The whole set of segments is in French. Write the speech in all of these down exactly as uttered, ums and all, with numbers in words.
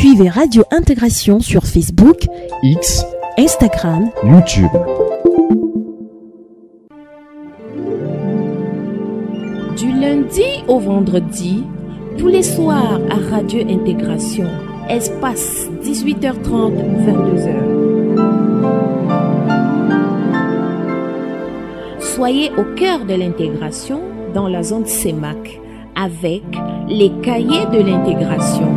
Suivez Radio Intégration sur Facebook, X, Instagram, YouTube. Du lundi au vendredi, tous les soirs à Radio Intégration, espace dix-huit heures trente, vingt-deux heures. Soyez au cœur de l'intégration dans la zone C E M A C avec les cahiers de l'intégration.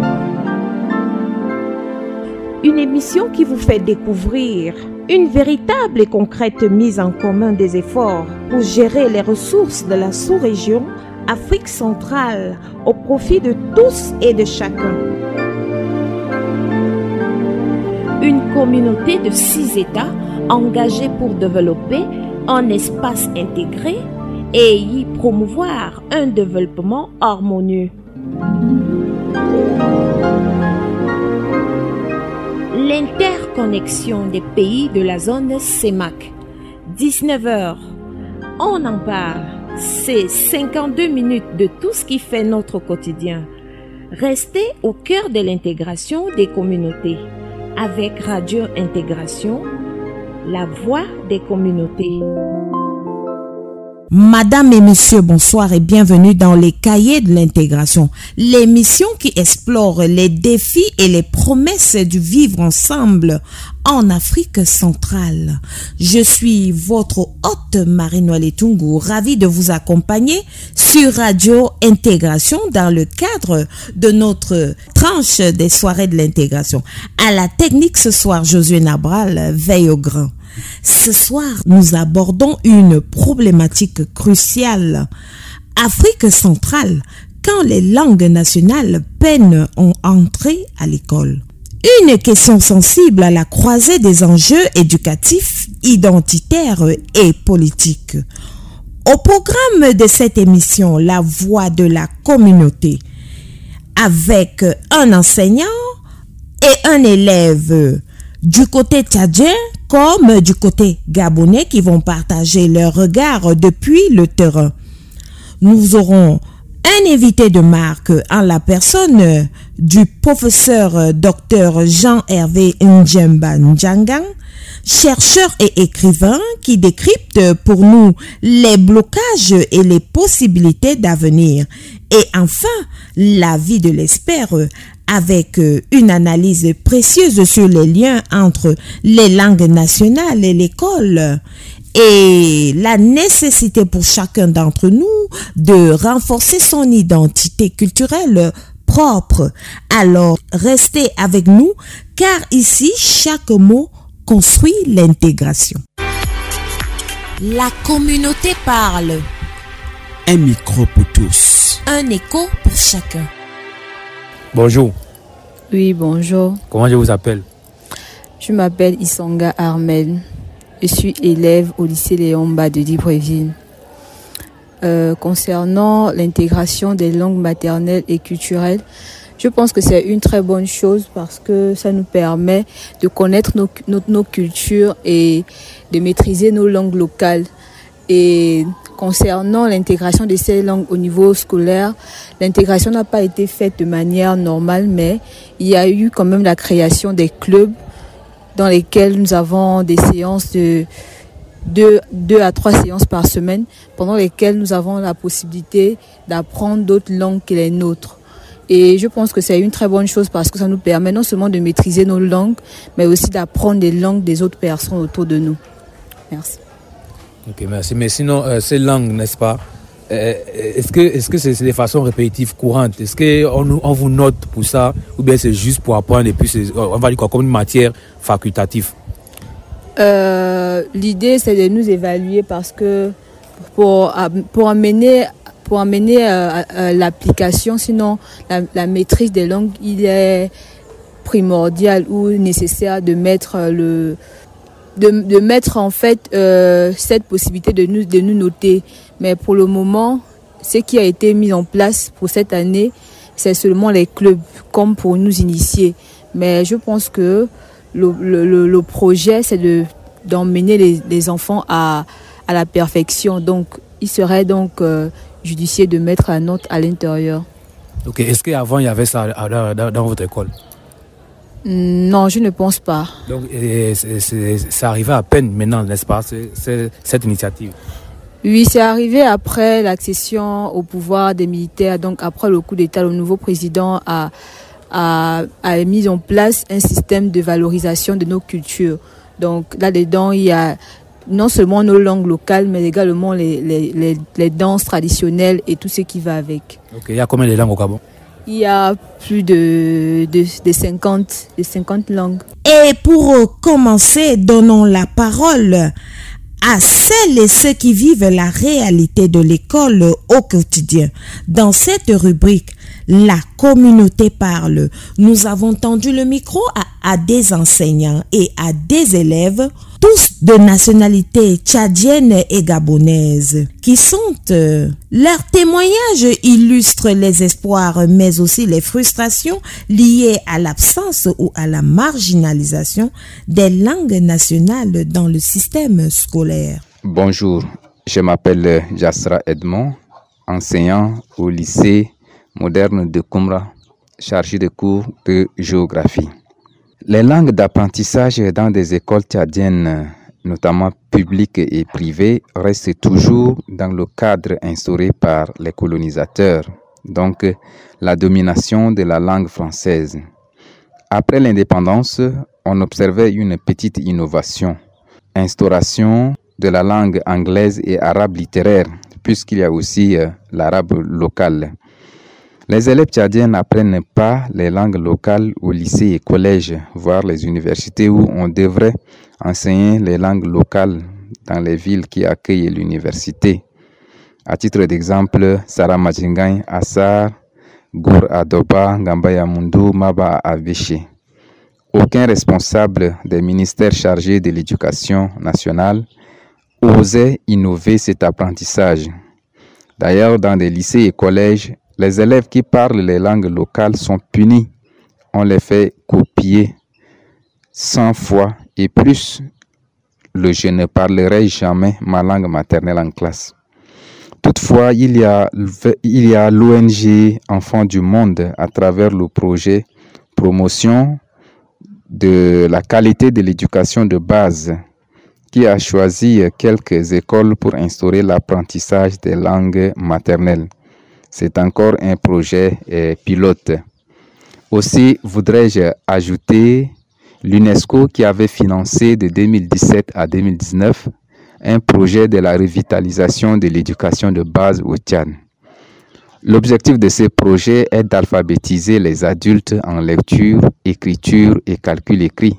Une émission qui vous fait découvrir une véritable et concrète mise en commun des efforts pour gérer les ressources de la sous-région Afrique centrale au profit de tous et de chacun. Une communauté de six États engagés pour développer un espace intégré et y promouvoir un développement harmonieux. L'interconnexion des pays de la zone C E M A C. dix-neuf heures. On en parle. C'est cinquante-deux minutes de tout ce qui fait notre quotidien. Restez au cœur de l'intégration des communautés. Avec Radio Intégration, la voix des communautés. Madame et Monsieur, bonsoir et bienvenue dans les cahiers de l'intégration, l'émission qui explore les défis et les promesses du vivre ensemble en Afrique centrale. Je suis votre hôte Marie-Noël Etungu, ravie de vous accompagner sur Radio Intégration dans le cadre de notre tranche des soirées de l'intégration. À la technique ce soir, Josué Nabral veille au grain. Ce soir, nous abordons une problématique cruciale. Afrique centrale, quand les langues nationales peinent à entrer à l'école. Une question sensible à la croisée des enjeux éducatifs, identitaires et politiques. Au programme de cette émission, la voix de la communauté, avec un enseignant et un élève du côté tchadien comme du côté gabonais qui vont partager leur regard depuis le terrain. Nous aurons un invité de marque en la personne du professeur docteur Jean-Hervé Ndjemba Ndjangan, chercheur et écrivain qui décrypte pour nous les blocages et les possibilités d'avenir. Et enfin, la vie de l'expert avec une analyse précieuse sur les liens entre les langues nationales et l'école et la nécessité pour chacun d'entre nous de renforcer son identité culturelle propre. Alors, restez avec nous car ici, chaque mot construit l'intégration. La communauté parle. Un micro pour tous. Un écho pour chacun. Bonjour. Oui, bonjour. Comment je vous appelle? Je m'appelle Isanga Armel. Je suis élève au lycée Léomba de Libreville. Euh, concernant l'intégration des langues maternelles et culturelles, je pense que c'est une très bonne chose parce que ça nous permet de connaître nos, nos, nos cultures et de maîtriser nos langues locales. Et concernant l'intégration de ces langues au niveau scolaire, l'intégration n'a pas été faite de manière normale, mais il y a eu quand même la création des clubs dans lesquels nous avons des séances de deux, deux à trois séances par semaine, pendant lesquelles nous avons la possibilité d'apprendre d'autres langues que les nôtres. Et je pense que c'est une très bonne chose parce que ça nous permet non seulement de maîtriser nos langues, mais aussi d'apprendre les langues des autres personnes autour de nous. Merci. Ok, merci. Mais sinon, euh, ces langues, n'est-ce pas, euh, est-ce que est-ce que c'est, c'est de façon répétitive, courante? Est-ce qu'on on vous note pour ça ou bien c'est juste pour apprendre et puis c'est, on va dire quoi, comme une matière facultative? euh, L'idée, c'est de nous évaluer parce que pour, pour amener, pour amener euh, euh, l'application, sinon la, la maîtrise des langues, il est primordial ou nécessaire de mettre le... De, de mettre en fait euh, cette possibilité de nous, de nous noter. Mais pour le moment, ce qui a été mis en place pour cette année, c'est seulement les clubs, comme pour nous initier. Mais je pense que le, le, le projet, c'est de, d'emmener les, les enfants à, à la perfection. Donc, il serait donc euh, judicieux de mettre la note à l'intérieur. Ok, est-ce qu'avant, il y avait ça dans, dans, dans votre école? Non, je ne pense pas. Donc, et, c'est, c'est, c'est arrivé à peine maintenant, n'est-ce pas, c'est, c'est, cette initiative? Oui, c'est arrivé après l'accession au pouvoir des militaires. Donc, après le coup d'État, le nouveau président a, a, a mis en place un système de valorisation de nos cultures. Donc, là-dedans, il y a non seulement nos langues locales, mais également les, les, les, les danses traditionnelles et tout ce qui va avec. Ok, il y a combien de langues au Gabon? Il y a plus de, de, de, cinquante, de cinquante langues. Et pour commencer, donnons la parole à celles et ceux qui vivent la réalité de l'école au quotidien. Dans cette rubrique, la communauté parle. Nous avons tendu le micro à, à des enseignants et à des élèves, tous de nationalité tchadienne et gabonaise, qui sont... Euh, leurs témoignages illustrent les espoirs, mais aussi les frustrations liées à l'absence ou à la marginalisation des langues nationales dans le système scolaire. Bonjour, je m'appelle Jasra Edmond, enseignant au lycée moderne de Koumra, chargé de cours de géographie. Les langues d'apprentissage dans des écoles tchadiennes, notamment publiques et privées, restent toujours dans le cadre instauré par les colonisateurs, donc la domination de la langue française. Après l'indépendance, on observait une petite innovation, instauration de la langue anglaise et arabe littéraire, puisqu'il y a aussi euh, l'arabe local. Les élèves tchadiens n'apprennent pas les langues locales au lycée et collège, voire les universités où on devrait enseigner les langues locales dans les villes qui accueillent l'université. À titre d'exemple, Sara Majingaï, Assar, Gour Adoba, Gambaya Mundu, Maba Aveche. Aucun responsable des ministères chargés de l'éducation nationale osait innover cet apprentissage. D'ailleurs, dans des lycées et collèges, les élèves qui parlent les langues locales sont punis. On les fait copier cent fois et plus. Le je ne parlerai jamais ma langue maternelle en classe. Toutefois, il y a, il y a l'O N G Enfants du Monde à travers le projet Promotion de la qualité de l'éducation de base qui a choisi quelques écoles pour instaurer l'apprentissage des langues maternelles. C'est encore un projet eh, pilote. Aussi, voudrais-je ajouter l'UNESCO qui avait financé de deux mille dix-sept à deux mille dix-neuf un projet de la revitalisation de l'éducation de base au Tchad. L'objectif de ce projet est d'alphabétiser les adultes en lecture, écriture et calcul écrit.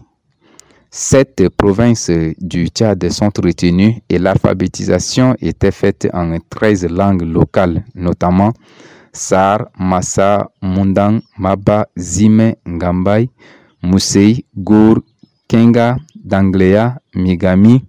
Sept provinces du Tchad sont retenues et l'alphabétisation était faite en treize langues locales, notamment Sar, Massa, Mundang, Maba, Zime, Ngambay, Musei, Gour, Kenga, Danglea, Migami,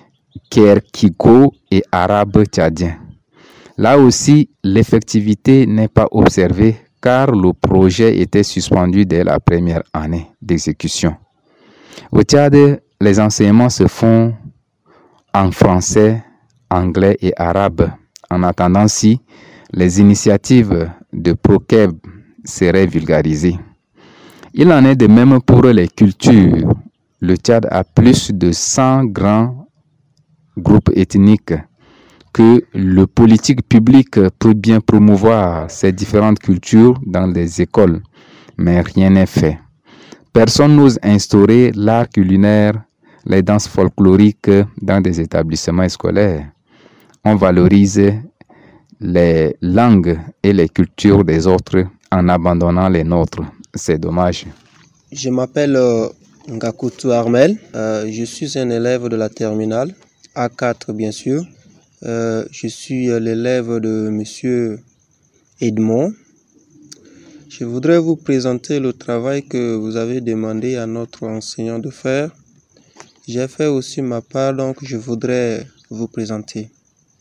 Kerkiko et arabe tchadien. Là aussi, l'effectivité n'est pas observée car le projet était suspendu dès la première année d'exécution. Au Tchad, les enseignements se font en français, anglais et arabe. En attendant si les initiatives de ProKeb seraient vulgarisées. Il en est de même pour les cultures. Le Tchad a plus de cent grands groupes ethniques que le politique public peut bien promouvoir ces différentes cultures dans les écoles, mais rien n'est fait. Personne n'ose instaurer l'art culinaire, les danses folkloriques dans des établissements scolaires. On valorise les langues et les cultures des autres en abandonnant les nôtres. C'est dommage. Je m'appelle euh, Ngakutu Armel. Euh, je suis un élève de la terminale, A quatre bien sûr. Euh, je suis l'élève de Monsieur Edmond. Je voudrais vous présenter le travail que vous avez demandé à notre enseignant de faire. J'ai fait aussi ma part, donc je voudrais vous présenter.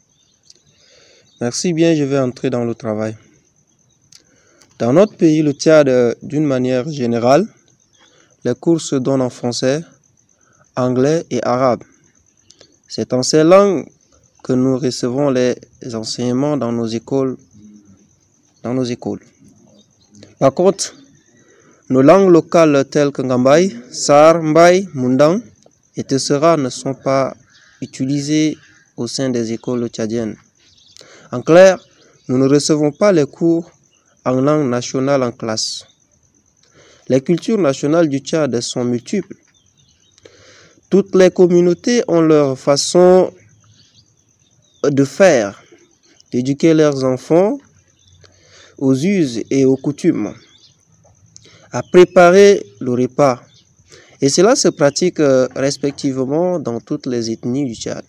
Merci bien, je vais entrer dans le travail. Dans notre pays, le Tchad, d'une manière générale, les cours se donnent en français, anglais et arabe. C'est en ces langues que nous recevons les enseignements dans nos écoles. Dans nos écoles. Par contre, Nos langues locales telles que Ngambay, Sar, Mbay, Mundang et Tessera ne sont pas utilisées au sein des écoles tchadiennes. En clair, nous ne recevons pas les cours en langue nationale en classe. Les cultures nationales du Tchad sont multiples. Toutes les communautés ont leur façon de faire, d'éduquer leurs enfants aux us et aux coutumes, à préparer le repas. Et cela se pratique respectivement dans toutes les ethnies du Tchad.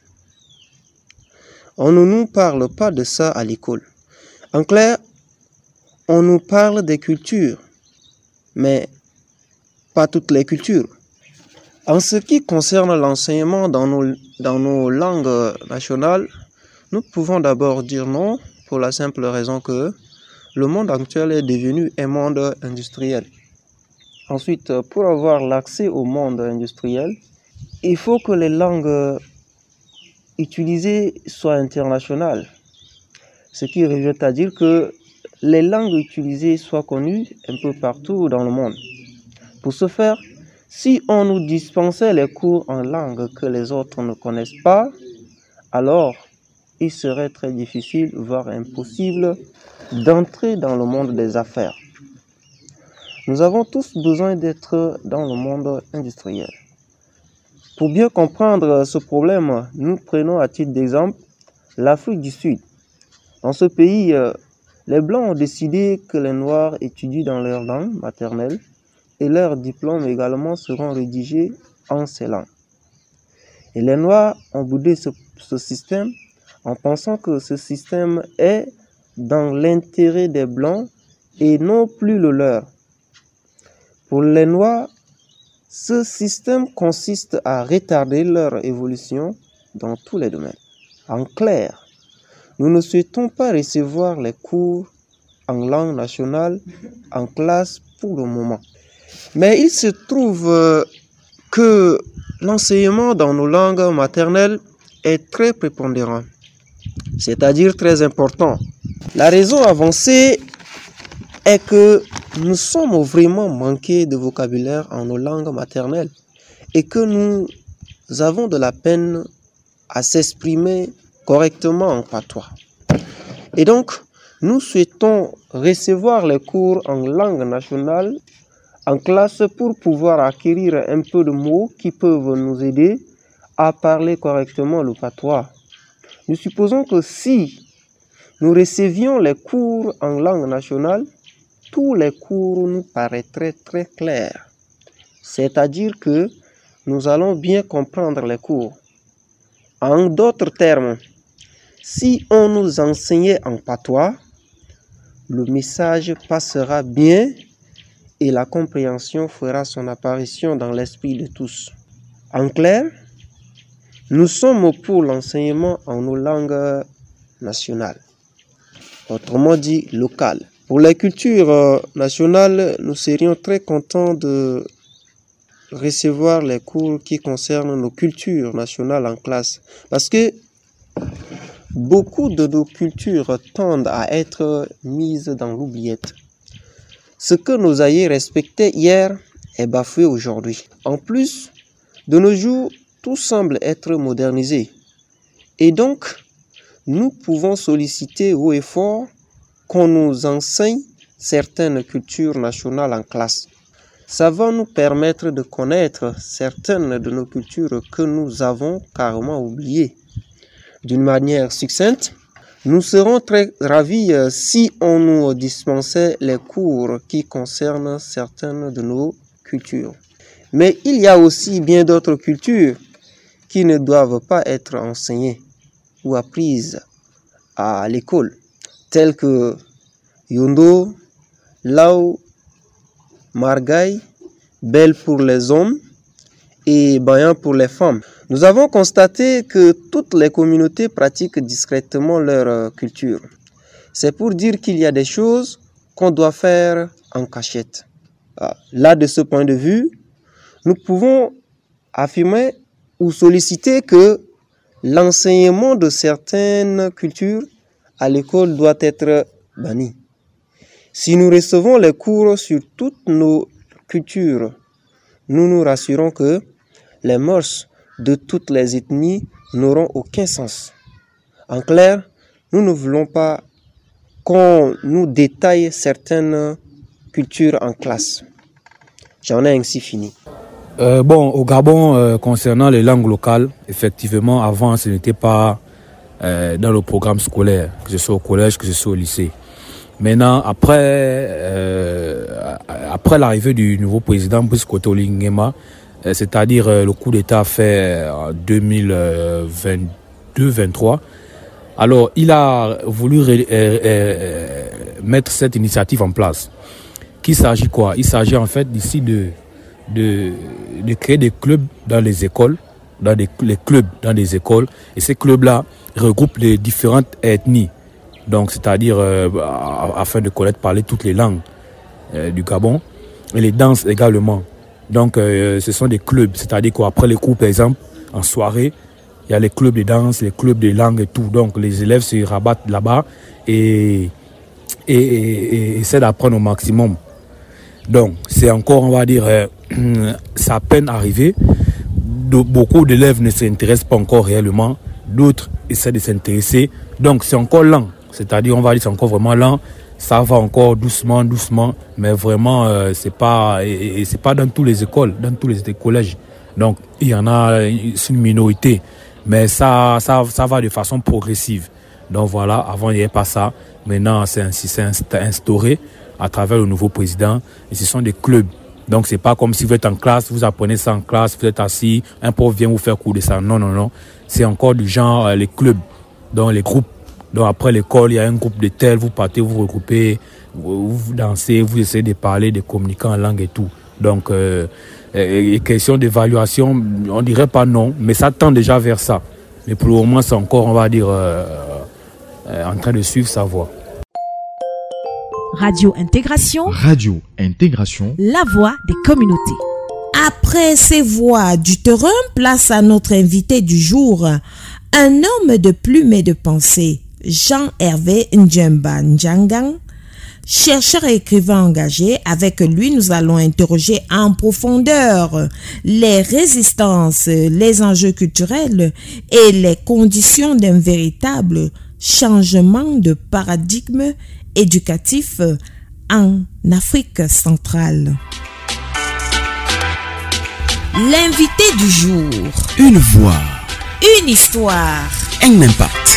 On ne nous parle pas de ça à l'école. En clair, on nous parle des cultures, mais pas toutes les cultures. En ce qui concerne l'enseignement dans nos, dans nos langues nationales, nous pouvons d'abord dire non pour la simple raison que le monde actuel est devenu un monde industriel. Ensuite, pour avoir l'accès au monde industriel, il faut que les langues utilisées soient internationales. Ce qui revient à dire que les langues utilisées soient connues un peu partout dans le monde. Pour ce faire, si on nous dispensait les cours en langue que les autres ne connaissent pas, alors il serait très difficile, voire impossible, d'entrer dans le monde des affaires. Nous avons tous besoin d'être dans le monde industriel. Pour bien comprendre ce problème, nous prenons à titre d'exemple l'Afrique du Sud. Dans ce pays, les Blancs ont décidé que les Noirs étudient dans leur langue maternelle et leurs diplômes également seront rédigés en ces langues. Et les Noirs ont boudé ce, ce système en pensant que ce système est dans l'intérêt des Blancs et non plus le leur. Pour les Noirs, ce système consiste à retarder leur évolution dans tous les domaines. En clair, nous ne souhaitons pas recevoir les cours en langue nationale en classe pour le moment. Mais il se trouve que l'enseignement dans nos langues maternelles est très prépondérant, c'est-à-dire très important. La raison avancée est que nous sommes vraiment manqués de vocabulaire en nos langues maternelles et que nous avons de la peine à s'exprimer correctement en patois. Et donc, nous souhaitons recevoir les cours en langue nationale en classe pour pouvoir acquérir un peu de mots qui peuvent nous aider à parler correctement le patois. Nous supposons que si nous recevions les cours en langue nationale, tous les cours nous paraîtraient très clairs. C'est-à-dire que nous allons bien comprendre les cours. En d'autres termes, si on nous enseignait en patois, le message passera bien et la compréhension fera son apparition dans l'esprit de tous. En clair, nous sommes pour l'enseignement en nos langues nationales, autrement dit locales. Pour les cultures nationales, nous serions très contents de recevoir les cours qui concernent nos cultures nationales en classe, parce que beaucoup de nos cultures tendent à être mises dans l'oubliette. Ce que nos aïeux respectaient hier est bafoué aujourd'hui. En plus, de nos jours, tout semble être modernisé. Et donc, nous pouvons solliciter haut et fort qu'on nous enseigne certaines cultures nationales en classe. Ça va nous permettre de connaître certaines de nos cultures que nous avons carrément oubliées. D'une manière succincte, nous serons très ravis si on nous dispensait les cours qui concernent certaines de nos cultures. Mais il y a aussi bien d'autres cultures qui ne doivent pas être enseignées ou apprises à l'école, telles que Yondo, Lao, Margaï, Bel pour les hommes et Bayan pour les femmes. Nous avons constaté que toutes les communautés pratiquent discrètement leur culture. C'est pour dire qu'il y a des choses qu'on doit faire en cachette. Là, de ce point de vue, nous pouvons affirmer ou solliciter que l'enseignement de certaines cultures à l'école doit être banni. Si nous recevons les cours sur toutes nos culture. Nous nous rassurons que les mœurs de toutes les ethnies n'auront aucun sens. En clair, nous ne voulons pas qu'on nous détaille certaines cultures en classe. J'en ai ainsi fini. Euh, bon, au Gabon, euh, concernant les langues locales, effectivement, avant, ce n'était pas euh, dans le programme scolaire, que ce soit au collège, que ce soit au lycée. Maintenant, après, euh, après l'arrivée du nouveau président Brice Oligui Nguema, euh, c'est-à-dire euh, le coup d'État fait en deux mille vingt-deux vingt-trois, alors il a voulu ré, euh, euh, mettre cette initiative en place. Qu'il s'agit quoi? Il s'agit en fait d'ici de, de, de créer des clubs dans les écoles, dans des, les clubs dans des écoles, et ces clubs-là regroupent les différentes ethnies. Donc, c'est-à-dire euh, afin de connaître, parler toutes les langues euh, du Gabon et les danses également. Donc, euh, ce sont des clubs, c'est-à-dire qu'après les cours, par exemple, en soirée, il y a les clubs de danse, les clubs de langue et tout. Donc, les élèves se rabattent là-bas et, et, et, et essaient d'apprendre au maximum. Donc, c'est encore, on va dire, euh, ça a peine arrivé. De, beaucoup d'élèves ne s'intéressent pas encore réellement. D'autres essaient de s'intéresser. Donc, c'est encore lent. C'est-à-dire, on va dire, c'est encore vraiment lent. Ça va encore doucement, doucement. Mais vraiment, euh, c'est pas, et, et c'est pas dans toutes les écoles, dans tous les collèges. Donc, il y en a, c'est une minorité. Mais ça, ça, ça va de façon progressive. Donc voilà, avant, il n'y avait pas ça. Maintenant, c'est ainsi, c'est instauré à travers le nouveau président. Et ce sont des clubs. Donc, c'est pas comme si vous êtes en classe, vous apprenez ça en classe, vous êtes assis, un prof vient vous faire cours de ça. Non, non, non. C'est encore du genre, euh, les clubs, donc les groupes. Donc après l'école, il y a un groupe de tels, vous partez, vous vous regroupez, vous, vous dansez, vous essayez de parler, de communiquer en langue et tout. Donc, euh, et, et question d'évaluation, on dirait pas non, mais ça tend déjà vers ça. Mais pour le moment, c'est encore, on va dire, euh, euh, en train de suivre sa voie. Radio Intégration. Radio Intégration. La voix des communautés. Après ces voix du terrain, place à notre invité du jour, un homme de plume et de pensée, Jean-Hervé Ndjemba Ndjangan, chercheur et écrivain engagé. Avec lui, nous allons interroger en profondeur les résistances, les enjeux culturels et les conditions d'un véritable changement de paradigme éducatif en Afrique centrale. L'invité du jour. Une voix. Une histoire. Un impact.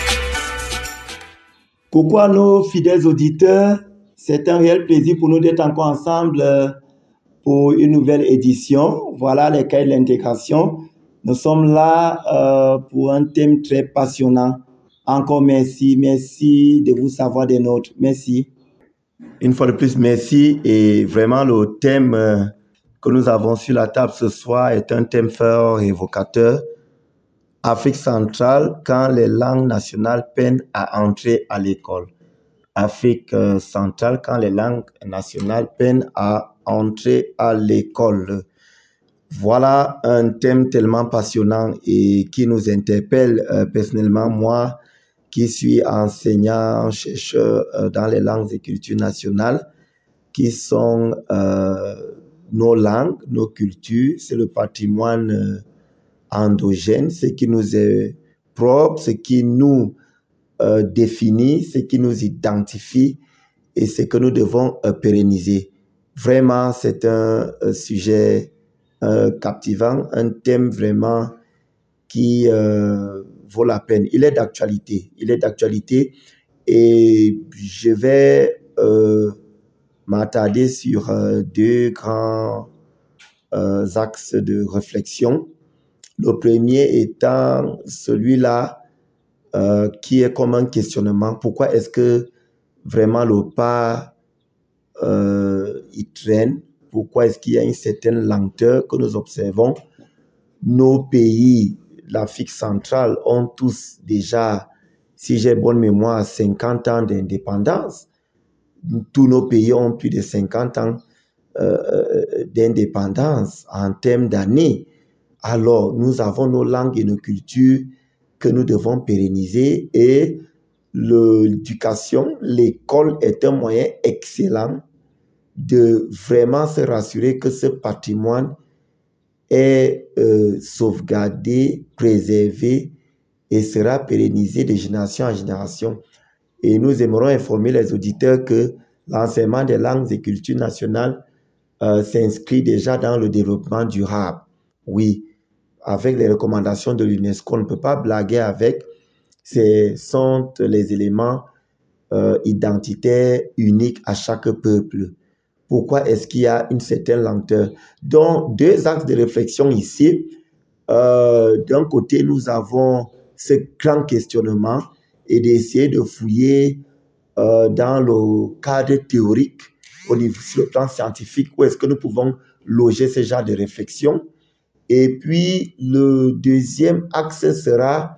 Coucou à nos fidèles auditeurs. C'est un réel plaisir pour nous d'être encore ensemble pour une nouvelle édition. Voilà les cahiers de l'intégration. Nous sommes là euh, pour un thème très passionnant. Encore merci. Merci de vous savoir des nôtres. Merci. Une fois de plus, merci. Et vraiment, le thème euh, que nous avons sur la table ce soir est un thème fort et évocateur. Afrique centrale, quand les langues nationales peinent à entrer à l'école. Afrique euh, centrale, quand les langues nationales peinent à entrer à l'école. Voilà un thème tellement passionnant et qui nous interpelle euh, personnellement, moi, qui suis enseignant, chercheur euh, dans les langues et cultures nationales, qui sont euh, nos langues, nos cultures, c'est le patrimoine euh, endogène, ce qui nous est propre, ce qui nous euh, définit, ce qui nous identifie et ce que nous devons euh, pérenniser. Vraiment, c'est un, un sujet euh, captivant, un thème vraiment qui euh, vaut la peine. Il est d'actualité, il est d'actualité et je vais euh, m'attarder sur euh, deux grands euh, axes de réflexion. Le premier étant celui-là euh, qui est comme un questionnement. Pourquoi est-ce que vraiment le pas euh, il traîne? Pourquoi est-ce qu'il y a une certaine lenteur que nous observons? Nos pays, l'Afrique centrale, ont tous déjà, si j'ai bonne mémoire, cinquante ans d'indépendance. Tous nos pays ont plus de cinquante ans euh, d'indépendance en termes d'années. Alors, nous avons nos langues et nos cultures que nous devons pérenniser et l'éducation, l'école est un moyen excellent de vraiment se rassurer que ce patrimoine est euh, sauvegardé, préservé et sera pérennisé de génération en génération. Et nous aimerons informer les auditeurs que l'enseignement des langues et cultures nationales euh, s'inscrit déjà dans le développement durable. Oui, avec les recommandations de l'UNESCO, on ne peut pas blaguer avec. Ce sont les éléments euh, identitaires uniques à chaque peuple. Pourquoi est-ce qu'il y a une certaine lenteur? Donc, deux axes de réflexion ici. Euh, d'un côté, nous avons ce grand questionnement et d'essayer de fouiller euh, dans le cadre théorique, au niveau sur le plan scientifique, où est-ce que nous pouvons loger ce genre de réflexion. Et puis, le deuxième axe sera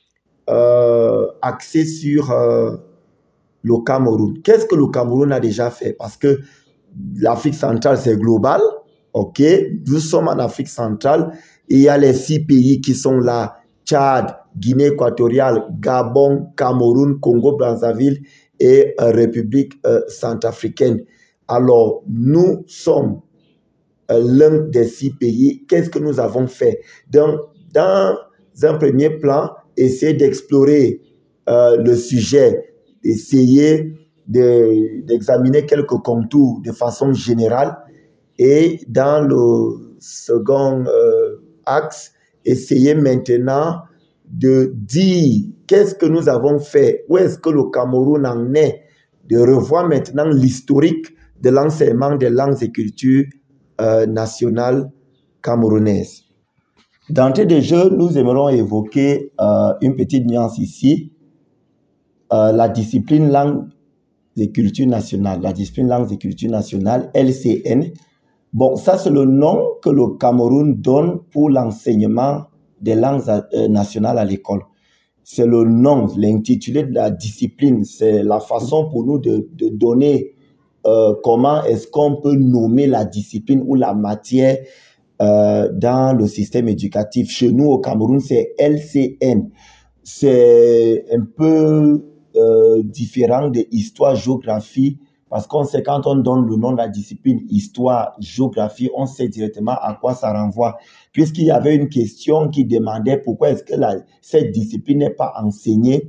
euh, axé sur euh, le Cameroun. Qu'est-ce que le Cameroun a déjà fait? Parce que l'Afrique centrale, c'est global. OK? Nous sommes en Afrique centrale et il y a les six pays qui sont là. Tchad, Guinée équatoriale, Gabon, Cameroun, Congo-Brazzaville et euh, République euh, centrafricaine. Alors, nous sommes euh, l'un des six pays. Qu'est-ce que nous avons fait? Donc, dans un premier plan, essayer d'explorer euh, le sujet, d'essayer de, d'examiner quelques contours de façon générale. Et dans le second euh, axe, essayer maintenant de dire qu'est-ce que nous avons fait, où est-ce que le Cameroun en est, de revoir maintenant l'historique de l'enseignement des langues et cultures euh, nationales camerounaises. D'entrée de jeu, nous aimerons évoquer euh, une petite nuance ici, euh, la discipline langues et cultures nationales, la discipline langues et cultures nationales, L C N. Bon, ça c'est le nom que le Cameroun donne pour l'enseignement des langues euh, nationales à l'école. C'est le nom, l'intitulé de la discipline, c'est la façon pour nous de, de donner euh, comment est-ce qu'on peut nommer la discipline ou la matière euh, dans le système éducatif. Chez nous au Cameroun, c'est L C N. C'est un peu euh, différent de histoire, géographie, parce qu'on sait quand on donne le nom de la discipline histoire, géographie, on sait directement à quoi ça renvoie. Puisqu'il y avait une question qui demandait pourquoi est-ce que la, cette discipline n'est pas enseignée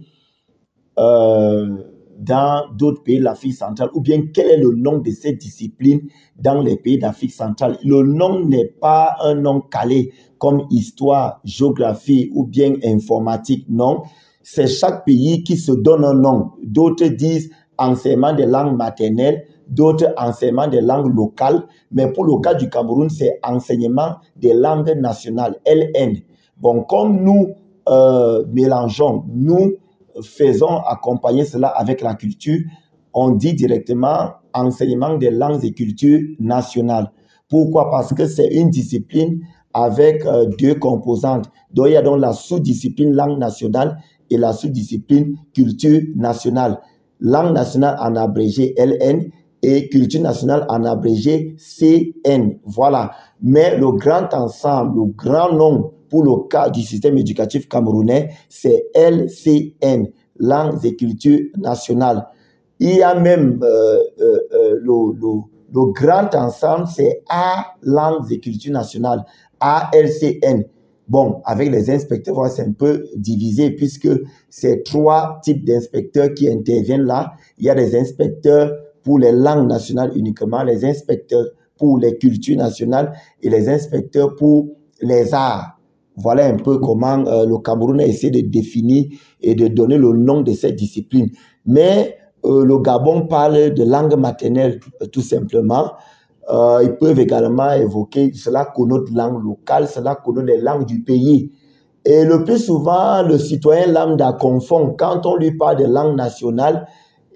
euh, dans d'autres pays de l'Afrique centrale, ou bien quel est le nom de cette discipline dans les pays d'Afrique centrale. Le nom n'est pas un nom calé comme histoire, géographie ou bien informatique, non. C'est chaque pays qui se donne un nom. D'autres disent enseignement des langues maternelles, d'autres enseignement des langues locales, mais pour le cas du Cameroun, c'est enseignement des langues nationales, L N. Bon, comme nous euh, mélangeons, nous faisons accompagner cela avec la culture, on dit directement enseignement des langues et cultures nationales. Pourquoi? Parce que c'est une discipline avec euh, deux composantes. Donc, il y a donc la sous-discipline langue nationale et la sous-discipline culture nationale. Langue nationale en abrégé L N et culture nationale en abrégé C N. Voilà. Mais le grand ensemble, le grand nom pour le cas du système éducatif camerounais, c'est L C N, langues et cultures nationales. Il y a même euh, euh, euh, le, le, le grand ensemble, c'est A, langues et cultures nationales, A L C N. Bon, avec les inspecteurs, voilà, c'est un peu divisé puisque c'est trois types d'inspecteurs qui interviennent là. Il y a des inspecteurs pour les langues nationales uniquement, les inspecteurs pour les cultures nationales et les inspecteurs pour les arts. Voilà un peu comment euh, le Cameroun a essayé de définir et de donner le nom de cette discipline. Mais euh, le Gabon parle de langue maternelle euh, tout simplement. Euh, ils peuvent également évoquer, cela connote langue locale, cela connote les langues du pays. Et le plus souvent, le citoyen lambda confond, quand on lui parle de langue nationale,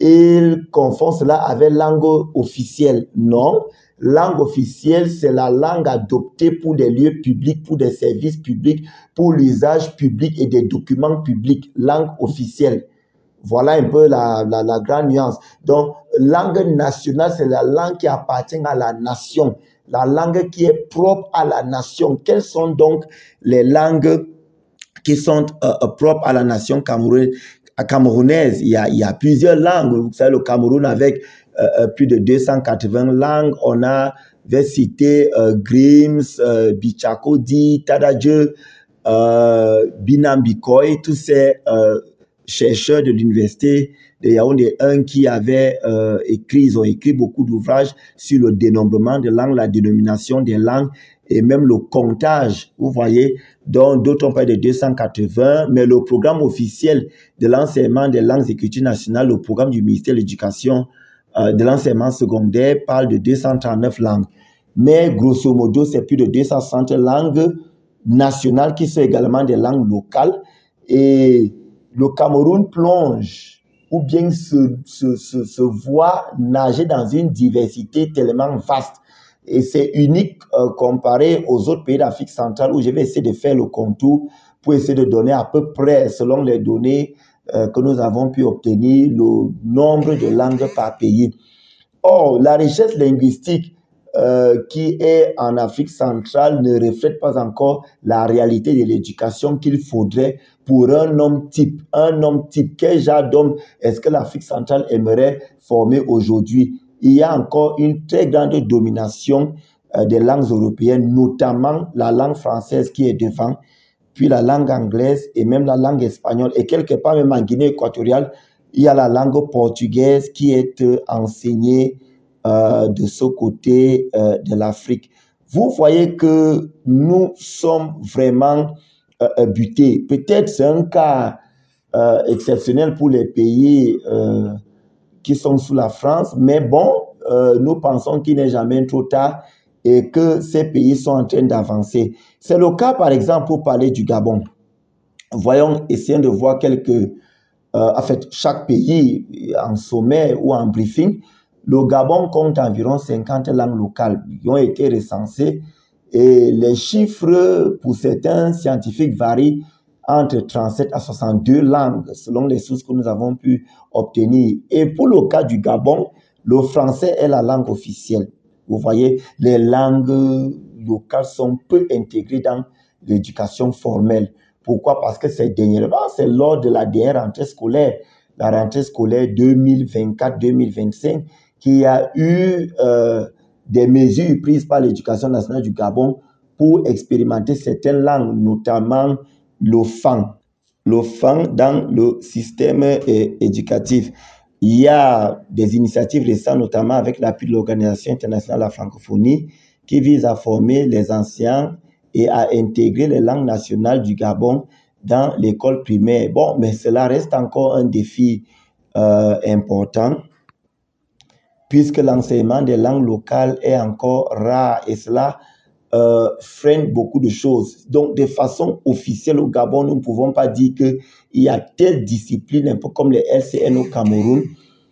il confond cela avec langue officielle. Non, langue officielle, c'est la langue adoptée pour des lieux publics, pour des services publics, pour l'usage public et des documents publics. Langue officielle. Voilà un peu la, la, la grande nuance. Donc, langue nationale, c'est la langue qui appartient à la nation, la langue qui est propre à la nation. Quelles sont donc les langues qui sont euh, propres à la nation camerounaise? camerounaise? Il y a, il y a plusieurs langues. Vous savez, le Cameroun avec euh, plus de deux cent quatre-vingts langues. On a cité euh, Grims, euh, Bichakodi, Tadadje, euh, Binambikoy, tous ces euh, chercheurs de l'université de Yaoundé un qui avaient euh, écrit, ils ont écrit beaucoup d'ouvrages sur le dénombrement des langues, la dénomination des langues et même le comptage, vous voyez, dont d'autres ont parlé de deux cent quatre-vingts, mais le programme officiel de l'enseignement des langues et cultures nationales, le programme du ministère de l'Éducation euh, de l'enseignement secondaire parle de deux cent trente-neuf langues. Mais grosso modo, c'est plus de deux cent soixante langues nationales qui sont également des langues locales. Et le Cameroun plonge ou bien se, se, se, se voit nager dans une diversité tellement vaste. Et c'est unique euh, comparé aux autres pays d'Afrique centrale où je vais essayer de faire le contour pour essayer de donner à peu près, selon les données euh, que nous avons pu obtenir, le nombre de langues par pays. Or, la richesse linguistique euh, qui est en Afrique centrale ne reflète pas encore la réalité de l'éducation qu'il faudrait pour un homme type. Un homme type, quel genre d'homme est-ce que l'Afrique centrale aimerait former aujourd'hui? Il y a encore une très grande domination euh, des langues européennes, notamment la langue française qui est devant, puis la langue anglaise et même la langue espagnole. Et quelque part, même en Guinée équatoriale, il y a la langue portugaise qui est euh, enseignée euh, de ce côté euh, de l'Afrique. Vous voyez que nous sommes vraiment euh, butés. Peut-être c'est un cas euh, exceptionnel pour les pays euh, qui sont sous la France, mais bon, euh, nous pensons qu'il n'est jamais trop tard et que ces pays sont en train d'avancer. C'est le cas, par exemple, pour parler du Gabon. Voyons, essayons de voir quelques... Euh, en fait, chaque pays en sommet ou en briefing, le Gabon compte environ cinquante langues locales qui ont été recensées et les chiffres, pour certains scientifiques, varient entre trente-sept à soixante-deux langues, selon les sources que nous avons pu obtenir. Et pour le cas du Gabon, le français est la langue officielle. Vous voyez, les langues locales sont peu intégrées dans l'éducation formelle. Pourquoi? Parce que c'est dernièrement, c'est lors de la dernière rentrée scolaire, la rentrée scolaire deux mille vingt-quatre deux mille vingt-cinq, qu'il y a eu euh, des mesures prises par l'éducation nationale du Gabon pour expérimenter certaines langues, notamment le Fang, le Fang dans le système eh, éducatif. Il y a des initiatives récentes, notamment avec l'appui de l'Organisation internationale de la francophonie, qui visent à former les enseignants et à intégrer les langues nationales du Gabon dans l'école primaire. Bon, mais cela reste encore un défi euh, important, puisque l'enseignement des langues locales est encore rare et cela Euh, freine beaucoup de choses. Donc, de façon officielle au Gabon, nous ne pouvons pas dire qu'il y a telle discipline, un peu comme les L C N au Cameroun,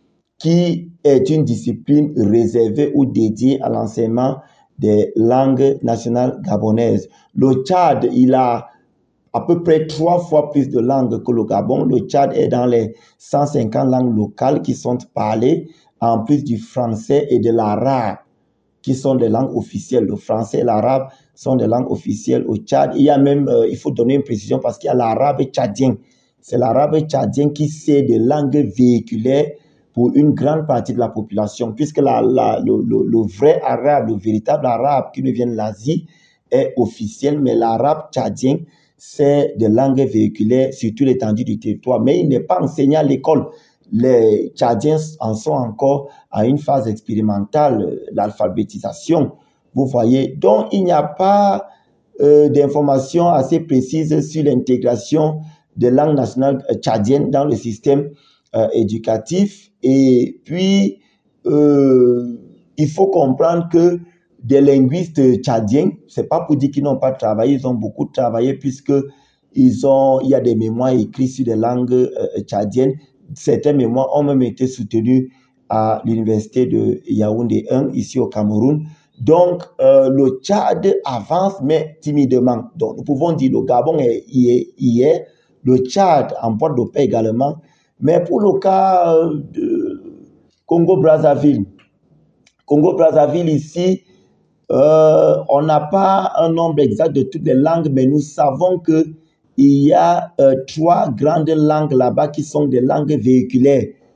qui est une discipline réservée ou dédiée à l'enseignement des langues nationales gabonaises. Le Tchad, il a à peu près trois fois plus de langues que le Gabon. Le Tchad est dans les cent cinquante langues locales qui sont parlées, en plus du français et de l'arabe, qui sont des langues officielles. Le français et l'arabe sont des langues officielles au Tchad. Il y a même, euh, il faut donner une précision parce qu'il y a l'arabe tchadien. C'est l'arabe tchadien qui sert de langue véhiculaire pour une grande partie de la population, puisque la, la, le, le, le vrai arabe, le véritable arabe qui nous vient de l'Asie est officiel, mais l'arabe tchadien, c'est des langues véhiculaires sur toute l'étendue du territoire. Mais il n'est pas enseigné à l'école. Les Tchadiens en sont encore à une phase expérimentale, l'alphabétisation, vous voyez. Donc, il n'y a pas euh, d'informations assez précises sur l'intégration des langues nationales tchadiennes dans le système euh, éducatif. Et puis, euh, il faut comprendre que des linguistes tchadiens, c'est pas pour dire qu'ils n'ont pas travaillé, ils ont beaucoup travaillé puisque ils ont, il y a des mémoires écrits sur des langues euh, tchadiennes. Certains mémoires ont même été soutenus à l'université de Yaoundé un, ici au Cameroun. Donc, euh, le Tchad avance, mais timidement. Donc, nous pouvons dire que le Gabon est, y est, y est, le Tchad en porte de paix également. Mais pour le cas de Congo-Brazzaville, Congo-Brazzaville ici, euh, on n'a pas un nombre exact de toutes les langues, mais nous savons que il y a euh, trois grandes langues là-bas qui sont des langues véhiculaires.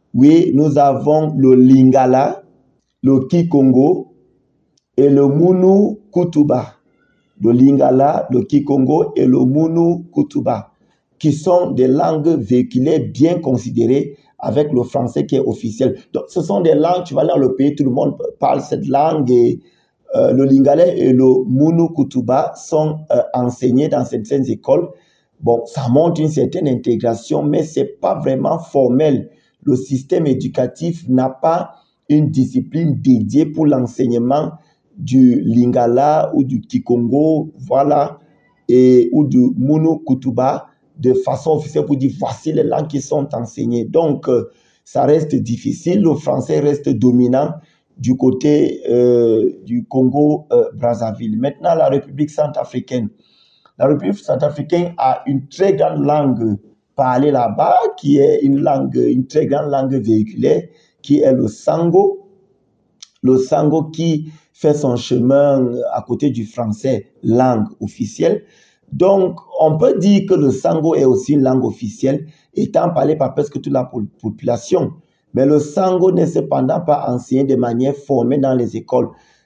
Oui, nous avons le Lingala, le Kikongo et le Munu Kutuba. Le Lingala, le Kikongo et le Munu Kutuba, qui sont des langues véhiculées bien considérées avec le français qui est officiel. Donc, ce sont des langues, tu vas dans le pays, tout le monde parle cette langue et euh, le Lingala et le Munu Kutuba sont euh, enseignés dans certaines écoles. Bon, ça montre une certaine intégration, mais ce n'est pas vraiment formel. Le système éducatif n'a pas une discipline dédiée pour l'enseignement du Lingala ou du Kikongo, voilà, et, ou du Munu Kutuba de façon officielle pour dire voici les langues qui sont enseignées. Donc, euh, ça reste difficile. Le français reste dominant du côté euh, du Congo-Brazzaville. Euh, Maintenant, la République centrafricaine. La République centrafricaine a une très grande langue parlée là-bas, qui est une langue, une très grande langue véhiculée, qui est le Sango. Le Sango qui fait son chemin à côté du français, langue officielle. Donc, on peut dire que le Sango est aussi une langue officielle, étant parlée par presque toute la population. Mais le Sango n'est cependant pas enseigné de manière formée dans les écoles.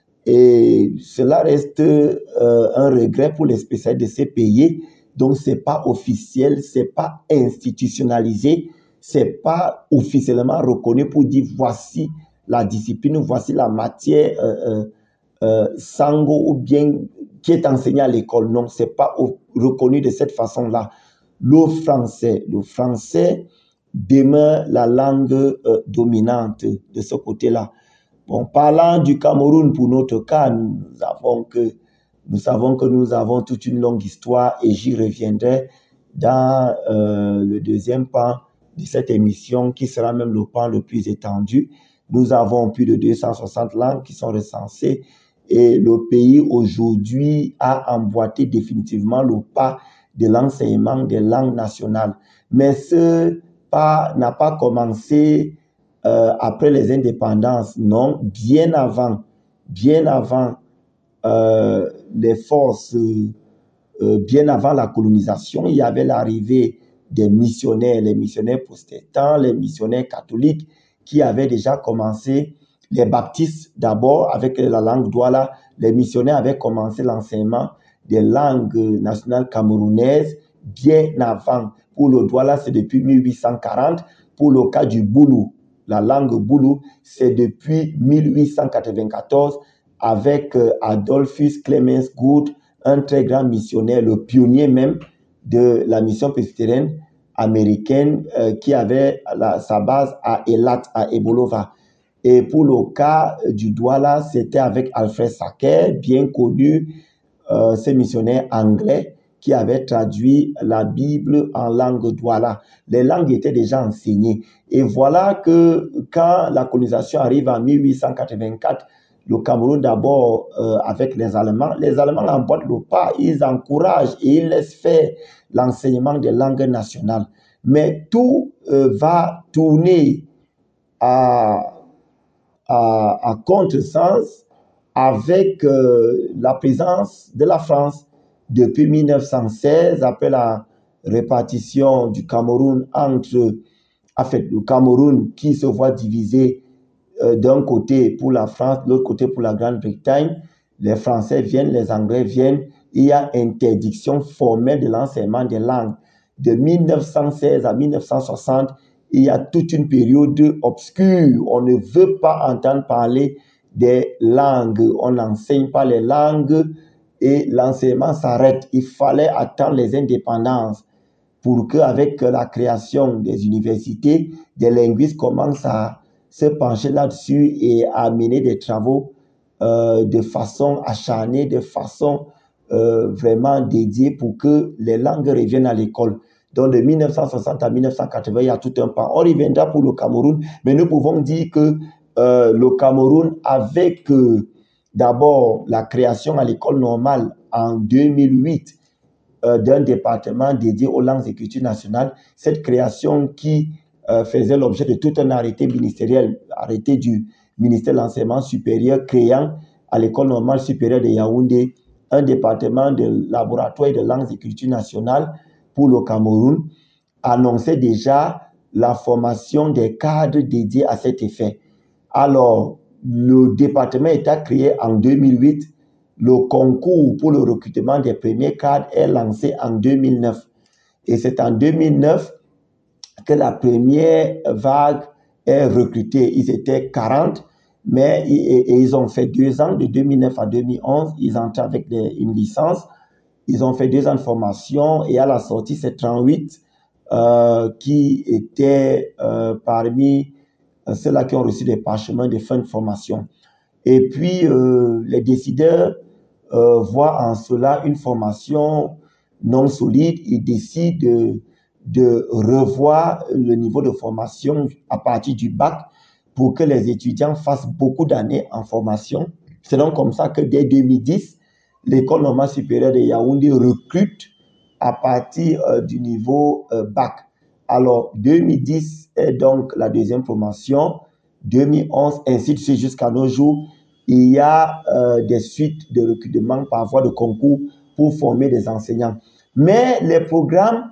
Et cela reste euh, un regret pour les spécialistes de ces pays. Donc, ce n'est pas officiel, ce n'est pas institutionnalisé, ce n'est pas officiellement reconnu pour dire voici la discipline, voici la matière euh, euh, euh, Sango ou bien qui est enseignée à l'école. Non, ce n'est pas au, reconnu de cette façon-là. Le français, le français demeure la langue euh, dominante de ce côté-là. Bon, parlant du Cameroun pour notre cas, nous avons que nous savons que nous avons toute une longue histoire et j'y reviendrai dans euh, le deuxième pan de cette émission qui sera même le pan le plus étendu. Nous avons plus de deux cent soixante langues qui sont recensées et le pays aujourd'hui a emboîté définitivement le pas de l'enseignement des langues nationales. Mais ce pas n'a pas commencé euh, après les indépendances, non, bien avant, bien avant euh, les forces, euh, bien avant la colonisation, il y avait l'arrivée des missionnaires, les missionnaires protestants, les missionnaires catholiques qui avaient déjà commencé, les baptistes d'abord avec la langue douala, les missionnaires avaient commencé l'enseignement des langues nationales camerounaises bien avant. Pour le douala, c'est depuis mille huit cent quarante. Pour le cas du Boulou, la langue Boulou, c'est depuis mille huit cent quatre-vingt-quatorze avec Adolphus Clemens Good, un très grand missionnaire, le pionnier même de la mission presbytérienne américaine euh, qui avait la, sa base à Elat, à Ebolova. Et pour le cas du Douala, c'était avec Alfred Sacker, bien connu, euh, ce missionnaire anglais qui avait traduit la Bible en langue Douala. Les langues étaient déjà enseignées. Et voilà que quand la colonisation arrive en mille huit cent quatre-vingt-quatre, le Cameroun d'abord euh, avec les Allemands, les Allemands emboîtent le pas, ils encouragent et ils laissent faire l'enseignement des langues nationales. Mais tout euh, va tourner à, à, à contresens avec euh, la présence de la France depuis mille neuf cent seize, après la répartition du Cameroun entre, en fait, le Cameroun qui se voit divisé euh, d'un côté pour la France, de l'autre côté pour la Grande-Bretagne. Les Français viennent, les Anglais viennent. Il y a interdiction formelle de l'enseignement des langues. De mille neuf cent seize à mille neuf cent soixante, il y a toute une période obscure. On ne veut pas entendre parler des langues. On n'enseigne pas les langues et l'enseignement s'arrête. Il fallait attendre les indépendances pour qu'avec la création des universités, des linguistes commencent à se pencher là-dessus et à mener des travaux euh, de façon acharnée, de façon euh, vraiment dédiée pour que les langues reviennent à l'école. Donc de mille neuf cent soixante à mille neuf cent quatre-vingts, il y a tout un pan. On reviendra pour le Cameroun, mais nous pouvons dire que euh, le Cameroun, avec euh, d'abord la création à l'école normale en deux mille huit euh, d'un département dédié aux langues et cultures nationales, cette création qui euh, faisait l'objet de tout un arrêté ministériel, arrêté du ministère de l'Enseignement supérieur, créant à l'école normale supérieure de Yaoundé un département de laboratoire de langues et cultures nationales pour le Cameroun, annonçait déjà la formation des cadres dédiés à cet effet. Alors, le département est créé en deux mille huit. Le concours pour le recrutement des premiers cadres est lancé en deux mille neuf. Et c'est en deux mille neuf que la première vague est recrutée. Ils étaient quarante, mais et, et ils ont fait deux ans, de deux mille neuf à deux mille onze. Ils entrent avec des, une licence. Ils ont fait deux ans de formation et à la sortie, c'est trente-huit euh, qui étaient euh, parmi euh, ceux-là qui ont reçu des parchemins de fin de formation. Et puis, euh, les décideurs euh, voient en cela une formation non solide. Ils décident de, de revoir le niveau de formation à partir du bac pour que les étudiants fassent beaucoup d'années en formation. C'est donc comme ça que dès deux mille dix, l'École normale supérieure de Yaoundé recrute à partir euh, du niveau euh, bac. Alors, deux mille dix est donc la deuxième promotion, deux mille onze, ainsi de suite jusqu'à nos jours. Il y a euh, des suites de recrutement par voie de concours pour former des enseignants. Mais les programmes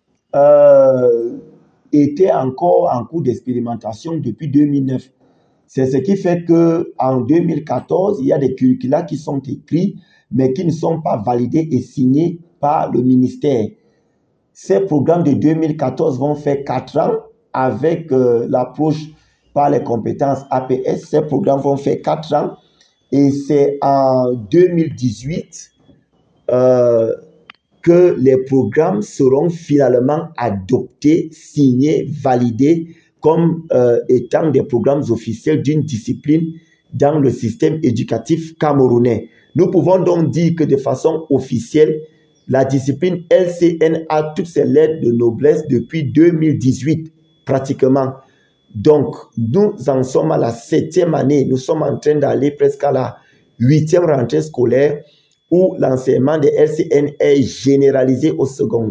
euh, étaient encore en cours d'expérimentation depuis deux mille neuf. C'est ce qui fait qu'en deux mille quatorze, il y a des curricula qui sont écrits, mais qui ne sont pas validés et signés par le ministère. Ces programmes de deux mille quatorze vont faire quatre ans avec euh, l'approche par les compétences A P S. Ces programmes vont faire quatre ans et c'est en deux mille dix-huit euh, que les programmes seront finalement adoptés, signés, validés comme euh, étant des programmes officiels d'une discipline dans le système éducatif camerounais. Nous pouvons donc dire que de façon officielle, la discipline L C N a toutes ses lettres de noblesse depuis deux mille dix-huit, pratiquement. Donc, nous en sommes à la septième année. Nous sommes en train d'aller presque à la huitième rentrée scolaire où l'enseignement de L C N est généralisé au secondaire.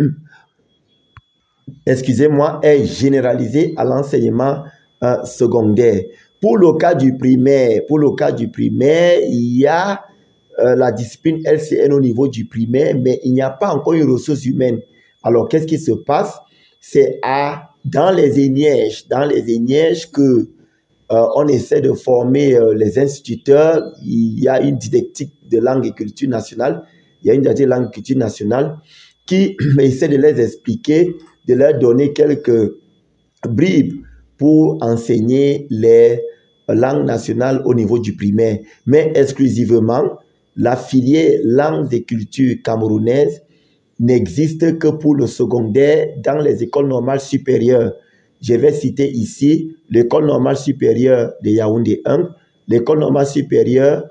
Excusez-moi, est généralisé à l'enseignement euh, secondaire. Pour le cas du primaire, pour le cas du primaire, il y a euh, la discipline L C N au niveau du primaire, mais il n'y a pas encore une ressource humaine. Alors, qu'est-ce qui se passe? C'est à dans les énièges, dans les énièges que euh, on essaie de former euh, les instituteurs. Il y a une didactique de langue et culture nationale. Il y a une didactique de langue et culture nationale qui essaie de les expliquer, de leur donner quelques bribes pour enseigner les langues nationales au niveau du primaire. Mais exclusivement, la filière langues et culture camerounaise n'existe que pour le secondaire dans les écoles normales supérieures. Je vais citer ici l'école normale supérieure de Yaoundé un, l'école normale supérieure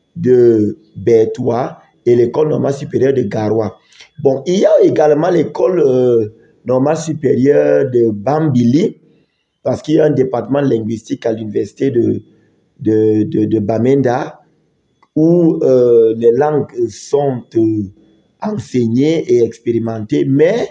de Bertoua et l'école normale supérieure de Garoua. Bon, il y a également l'école euh, normale supérieure de Bambili, parce qu'il y a un département linguistique à l'université de, de, de, de Bamenda, où euh, les langues sont euh, enseignées et expérimentées, mais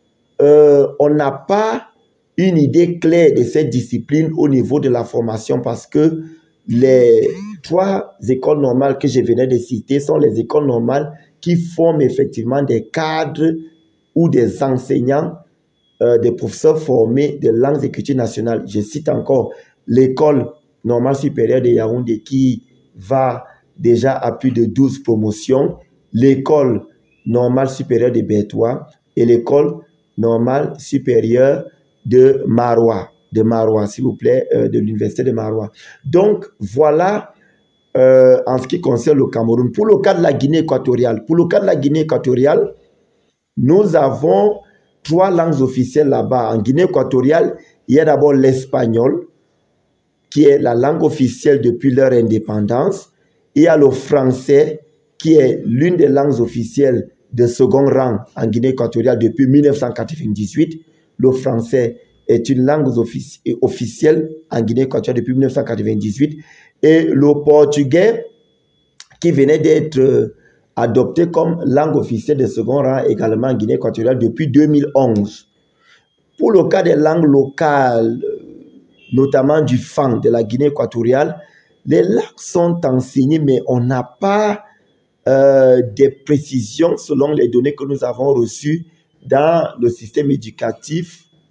euh, on n'a pas une idée claire de cette discipline au niveau de la formation, parce que les trois écoles normales que je venais de citer sont les écoles normales qui forment effectivement des cadres ou des enseignants, euh, des professeurs formés de langues et culture nationales. Je cite encore l'école normale supérieure de Yaoundé qui va déjà à plus de douze promotions, l'école normale supérieure de Bertoua et l'école normale supérieure de Maroua, de Maroua, s'il vous plaît, euh, de l'université de Maroua. Donc, voilà euh, en ce qui concerne le Cameroun. Pour le cas de la Guinée équatoriale, pour le cas de la Guinée équatoriale, nous avons trois langues officielles là-bas. En Guinée équatoriale, il y a d'abord l'espagnol, qui est la langue officielle depuis leur indépendance. Il y a le français, qui est l'une des langues officielles de second rang en Guinée équatoriale depuis mille neuf cent quatre-vingt-dix-huit. Le français est une langue offici- officielle en Guinée équatoriale depuis mille neuf cent quatre-vingt-dix-huit. Et le portugais, qui venait d'être euh, adopté comme langue officielle de second rang également en Guinée équatoriale depuis deux mille onze. Pour le cas des langues locales, notamment du Fang de la Guinée équatoriale, les langues sont enseignées, mais on n'a pas euh, des précisions selon les données que nous avons reçues dans le système éducatif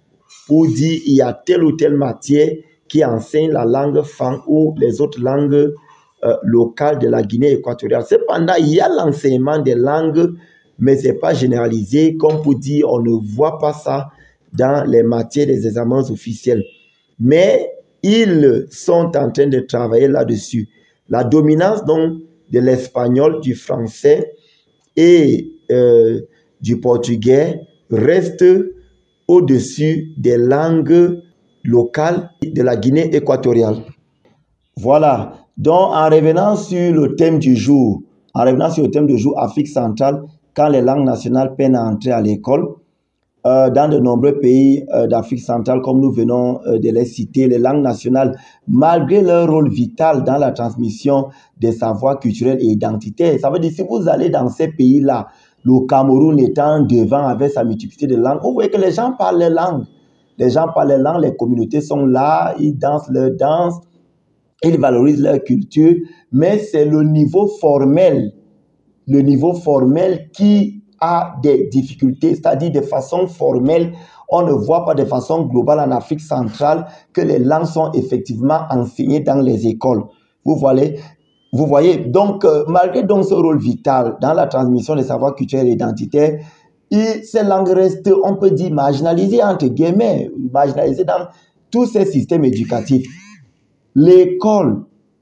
pour dire il y a telle ou telle matière qui enseigne la langue Fang ou les autres langues euh, locales de la Guinée équatoriale. Cependant, il y a l'enseignement des langues, mais ce n'est pas généralisé. Comme pour dire, on ne voit pas ça dans les matières des examens officiels. Mais ils sont en train de travailler là-dessus. La dominance donc de l'espagnol, du français et euh, du portugais reste au-dessus des langues locales de la Guinée équatoriale. Voilà. Donc, en revenant sur le thème du jour, en revenant sur le thème du jour, Afrique centrale, quand les langues nationales peinent à entrer à l'école, euh, dans de nombreux pays euh, d'Afrique centrale, comme nous venons euh, de les citer, les langues nationales, malgré leur rôle vital dans la transmission des savoirs culturels et identitaires, ça veut dire si vous allez dans ces pays-là, le Cameroun étant devant avec sa multiplicité de langues, vous voyez que les gens parlent les langues. Les gens parlent les langues, les communautés sont là, ils dansent leur danse, ils valorisent leur culture, mais c'est le niveau formel, le niveau formel qui a des difficultés, c'est-à-dire de façon formelle, on ne voit pas de façon globale en Afrique centrale que les langues sont effectivement enseignées dans les écoles. Vous voyez, vous voyez donc, euh, malgré donc ce rôle vital dans la transmission des savoirs culturels et identitaires, et ces langues restent, on peut dire, marginalisées, entre guillemets, marginalisées dans tous ces systèmes éducatifs. L'école,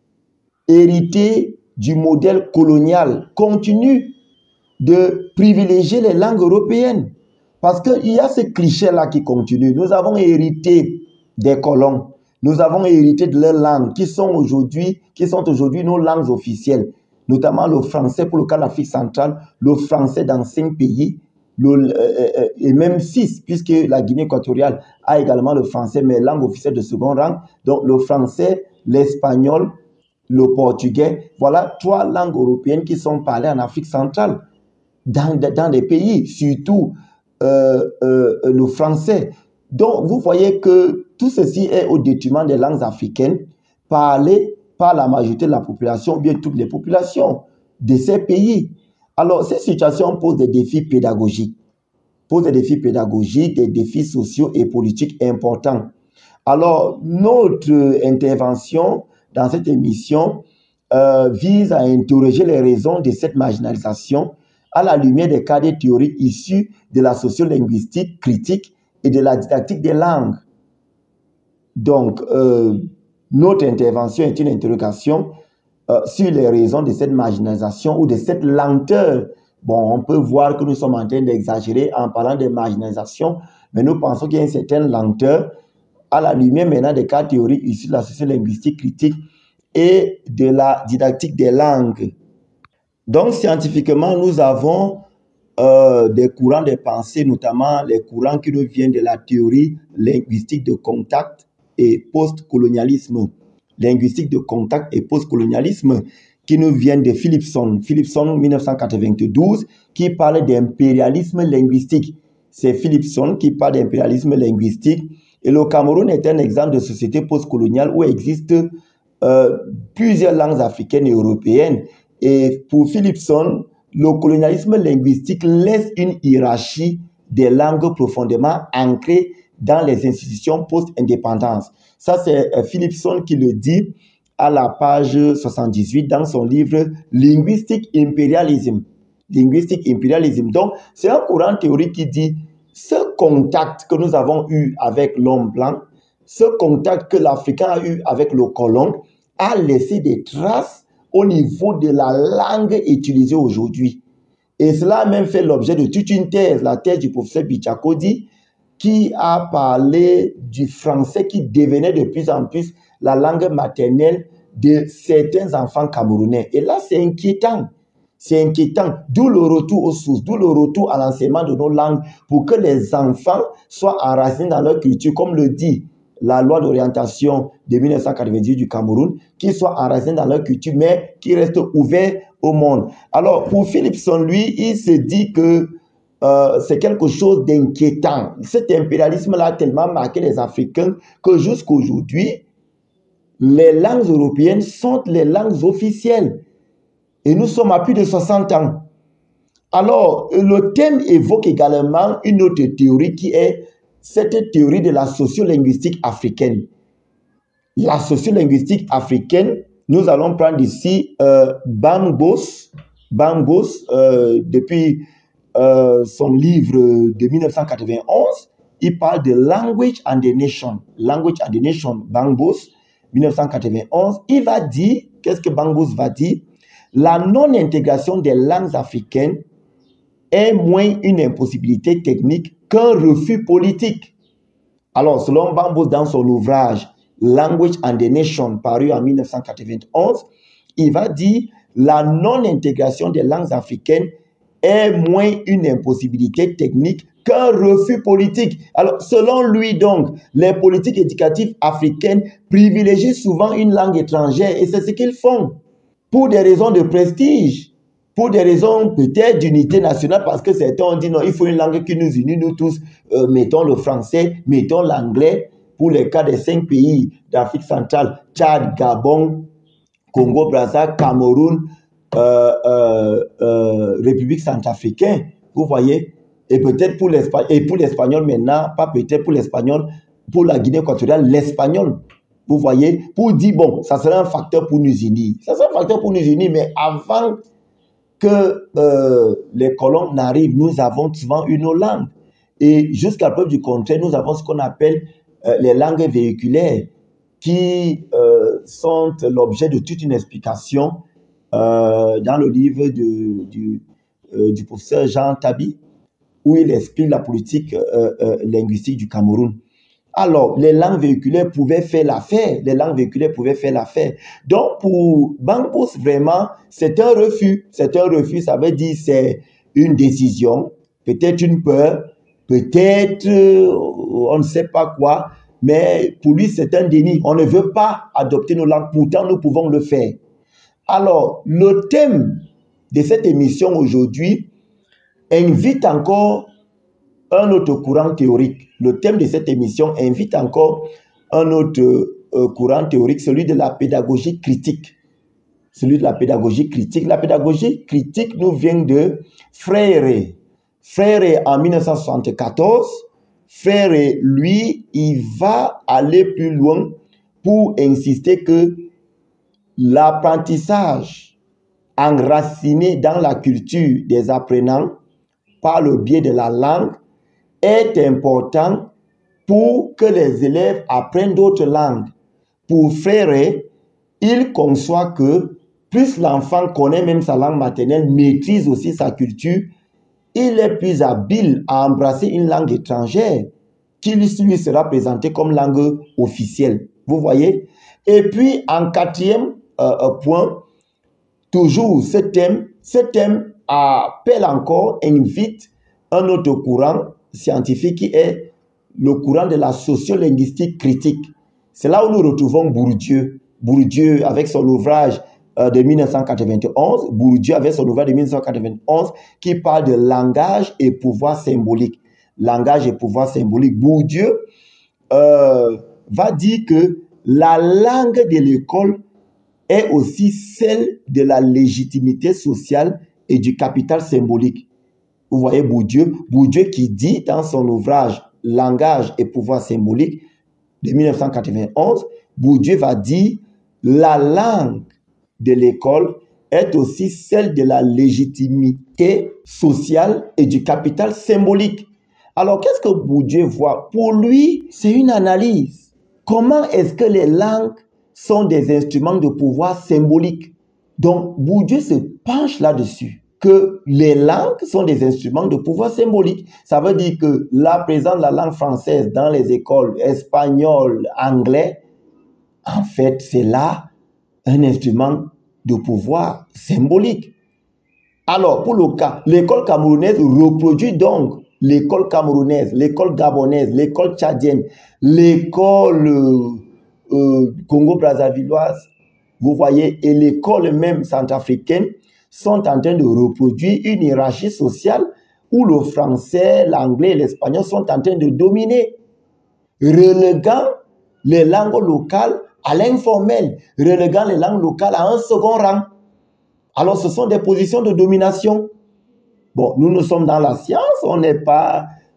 héritée du modèle colonial, continue de privilégier les langues européennes. Parce qu'il y a ce cliché-là qui continue. Nous avons hérité des colons. Nous avons hérité de leurs langues qui sont aujourd'hui, qui sont aujourd'hui nos langues officielles. Notamment le français pour le cas de l'Afrique centrale, le français dans cinq pays, le, euh, et même six, puisque la Guinée équatoriale a également le français, mais langue officielle de second rang. Donc le français, l'espagnol, le portugais, voilà trois langues européennes qui sont parlées en Afrique centrale. Dans, dans des pays, surtout euh, euh, le français. Donc, vous voyez que tout ceci est au détriment des langues africaines parlées par la majorité de la population, ou bien toutes les populations de ces pays. Alors, ces situations posent des défis pédagogiques, posent des défis pédagogiques, des défis sociaux et politiques importants. Alors, notre intervention dans cette émission euh, vise à interroger les raisons de cette marginalisation à la lumière des cadres théoriques issus de la sociolinguistique critique et de la didactique des langues. Donc, euh, notre intervention est une interrogation euh, sur les raisons de cette marginalisation ou de cette lenteur. Bon, on peut voir que nous sommes en train d'exagérer en parlant de marginalisation, mais nous pensons qu'il y a une certaine lenteur à la lumière maintenant des cadres théoriques issus de la sociolinguistique critique et de la didactique des langues. Donc, scientifiquement, nous avons euh, des courants de pensée, notamment les courants qui nous viennent de la théorie linguistique de contact et post-colonialisme. Linguistique de contact et post-colonialisme qui nous viennent de Philipson. Philipson, mille neuf cent quatre-vingt-douze, qui parle d'impérialisme linguistique. C'est Philipson qui parle d'impérialisme linguistique. Et le Cameroun est un exemple de société post-coloniale où existent euh, plusieurs langues africaines et européennes. Et pour Philipson, le colonialisme linguistique laisse une hiérarchie des langues profondément ancrée dans les institutions post-indépendance. Ça, c'est Philipson qui le dit à la page soixante-dix-huit dans son livre « Linguistic Imperialism ». Linguistic Imperialism. Donc, c'est un courant théorique qui dit ce contact que nous avons eu avec l'homme blanc, ce contact que l'Africain a eu avec le colon, a laissé des traces au niveau de la langue utilisée aujourd'hui. Et cela a même fait l'objet de toute une thèse, la thèse du professeur Bichakodi, qui a parlé du français qui devenait de plus en plus la langue maternelle de certains enfants camerounais. Et là, c'est inquiétant. C'est inquiétant. D'où le retour aux sources, d'où le retour à l'enseignement de nos langues pour que les enfants soient enracinés dans leur culture, comme le dit la loi d'orientation de mille neuf cent quatre-vingt-dix du Cameroun, qu'ils soient enracinés dans leur culture, mais qui restent ouverts au monde. Alors, pour Philipson, lui, il se dit que euh, c'est quelque chose d'inquiétant. Cet impérialisme-là a tellement marqué les Africains que jusqu'aujourd'hui, les langues européennes sont les langues officielles. Et nous sommes à plus de soixante ans. Alors, le thème évoque également une autre théorie qui est cette théorie de la sociolinguistique africaine. La sociolinguistique africaine, nous allons prendre ici euh, Bambos, Bambos euh, depuis euh, son livre de mille neuf cent quatre-vingt-onze, il parle de Language and the Nation. Language and the Nation, Bambos, mille neuf cent quatre-vingt-onze. Il va dire, qu'est-ce que Bambos va dire? La non-intégration des langues africaines est moins une impossibilité technique qu'un refus politique. Alors, selon Bambos, dans son ouvrage Language and the Nation, paru en mille neuf cent quatre-vingt-onze, il va dire la non-intégration des langues africaines est moins une impossibilité technique qu'un refus politique. Alors, selon lui donc, les politiques éducatives africaines privilégient souvent une langue étrangère et c'est ce qu'ils font pour des raisons de prestige, pour des raisons peut-être d'unité nationale, parce que certains ont dit non, il faut une langue qui nous unit, nous tous, euh, mettons le français, mettons l'anglais, pour les cas des cinq pays d'Afrique centrale, Tchad, Gabon, Congo-Brazza, Cameroun, euh, euh, euh, République centrafricaine, vous voyez, et peut-être pour l'espagnol, et pour l'espagnol maintenant, pas peut-être pour l'espagnol, pour la Guinée équatoriale, l'espagnol, vous voyez, pour dire, bon, ça sera un facteur pour nous unir. Ça sera un facteur pour nous unir, mais avant que euh, les colons n'arrivent, nous avons souvent une autre langue. Et jusqu'à preuve du contraire, nous avons ce qu'on appelle euh, les langues véhiculaires, qui euh, sont l'objet de toute une explication euh, dans le livre de, du, euh, du professeur Jean Tabi, où il explique la politique euh, euh, linguistique du Cameroun. Alors, les langues véhiculaires pouvaient faire l'affaire. Les langues véhiculaires pouvaient faire l'affaire. Donc, pour Bambos, vraiment, c'est un refus. C'est un refus, ça veut dire c'est une décision, peut-être une peur, peut-être euh, on ne sait pas quoi, mais pour lui, c'est un déni. On ne veut pas adopter nos langues, pourtant nous pouvons le faire. Alors, le thème de cette émission aujourd'hui invite encore un autre courant théorique. Le thème de cette émission invite encore un autre euh, courant théorique, celui de la pédagogie critique. Celui de la pédagogie critique. La pédagogie critique nous vient de Freire. Freire en mille neuf cent soixante-quatorze. Freire, lui, il va aller plus loin pour insister que l'apprentissage enraciné dans la culture des apprenants par le biais de la langue est important pour que les élèves apprennent d'autres langues. Pour Freire, il conçoit que plus l'enfant connaît même sa langue maternelle, maîtrise aussi sa culture, il est plus habile à embrasser une langue étrangère qui lui sera présentée comme langue officielle. Vous voyez? Et puis, en quatrième euh, point, toujours ce thème, ce thème appelle encore, invite un autre courant scientifique qui est le courant de la sociolinguistique critique. C'est là où nous retrouvons Bourdieu. Bourdieu avec son ouvrage euh, de mille neuf cent quatre-vingt-onze, Bourdieu avec son ouvrage de mille neuf cent quatre-vingt-onze qui parle de langage et pouvoir symbolique. Langage et pouvoir symbolique. Bourdieu euh, va dire que la langue de l'école est aussi celle de la légitimité sociale et du capital symbolique. Vous voyez Bourdieu, Bourdieu qui dit dans son ouvrage Langage et pouvoir symbolique de mille neuf cent quatre-vingt-onze, Bourdieu va dire la langue de l'école est aussi celle de la légitimité sociale et du capital symbolique. Alors qu'est-ce que Bourdieu voit? Pour lui, c'est une analyse. Comment est-ce que les langues sont des instruments de pouvoir symbolique? Donc Bourdieu se penche là-dessus, que les langues sont des instruments de pouvoir symbolique. Ça veut dire que la présence de la langue française dans les écoles espagnoles, anglais, en fait, c'est là un instrument de pouvoir symbolique. Alors, pour le cas, l'école camerounaise reproduit donc l'école camerounaise, l'école gabonaise, l'école tchadienne, l'école euh, euh, congo-brazzavilloise, vous voyez, et l'école même centrafricaine, sont en train de reproduire une hiérarchie sociale où le français, l'anglais et l'espagnol sont en train de dominer, reléguant les langues locales à l'informel, reléguant les langues locales à un second rang. Alors, ce sont des positions de domination. Bon, nous, nous sommes dans la science, on n'est pas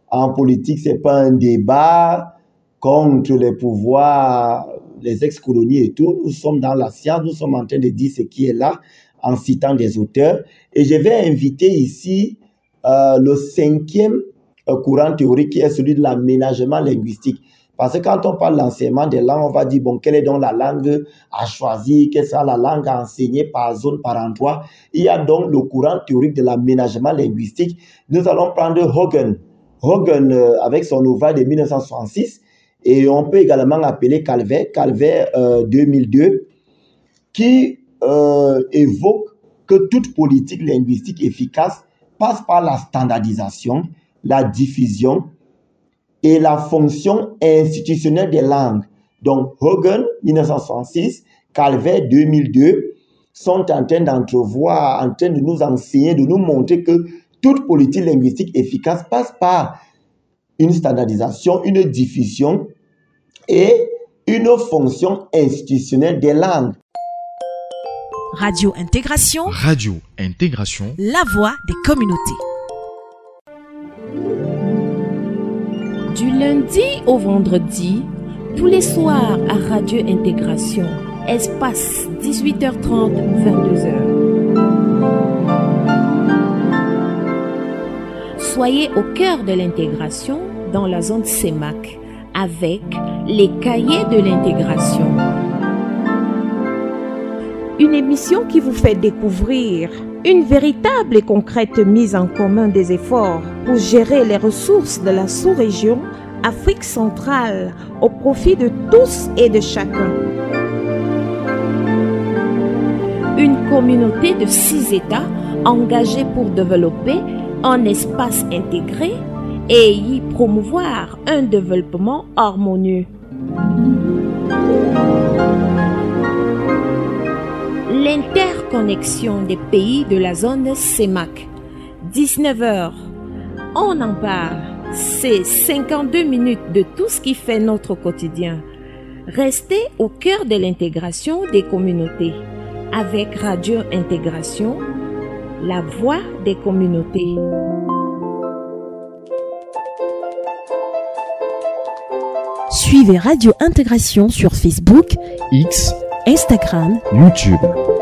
En politique, c'est pas un débat contre les pouvoirs, les ex-colonies et tout. Nous sommes dans la science, nous sommes en train de dire ce qui est là en citant des auteurs. Et je vais inviter ici euh, le cinquième euh, courant théorique qui est celui de l'aménagement linguistique. Parce que quand on parle de l'enseignement des langues, on va dire, bon, quelle est donc la langue à choisir, quelle sera la langue à enseigner par zone, par endroit. Il y a donc le courant théorique de l'aménagement linguistique. Nous allons prendre Hogan. Hogan, euh, avec son ouvrage de mille neuf cent soixante-six, et on peut également appeler Calvet, Calvet euh, deux mille deux, qui euh, évoque que toute politique linguistique efficace passe par la standardisation, la diffusion, et la fonction institutionnelle des langues. Donc, Hogan, mille neuf cent soixante-six, Calvet, deux mille deux, sont en train d'entrevoir, en train de nous enseigner, de nous montrer que toute politique linguistique efficace passe par une standardisation, une diffusion et une fonction institutionnelle des langues. Radio Intégration. Radio Intégration. La voix des communautés. Du lundi au vendredi, tous les soirs à Radio Intégration, espace dix-huit heures trente, vingt-deux heures. Soyez au cœur de l'intégration dans la zone C E M A C avec les cahiers de l'intégration. Une émission qui vous fait découvrir une véritable et concrète mise en commun des efforts pour gérer les ressources de la sous-région Afrique centrale au profit de tous et de chacun. Une communauté de six États engagés pour développer un espace intégré et y promouvoir un développement harmonieux. L'interconnexion des pays de la zone C E M A C. dix-neuf heures, on en parle. C'est cinquante-deux minutes de tout ce qui fait notre quotidien. Restez au cœur de l'intégration des communautés. Avec Radio Intégration, la voix des communautés. Suivez Radio Intégration sur Facebook, X, Instagram, YouTube.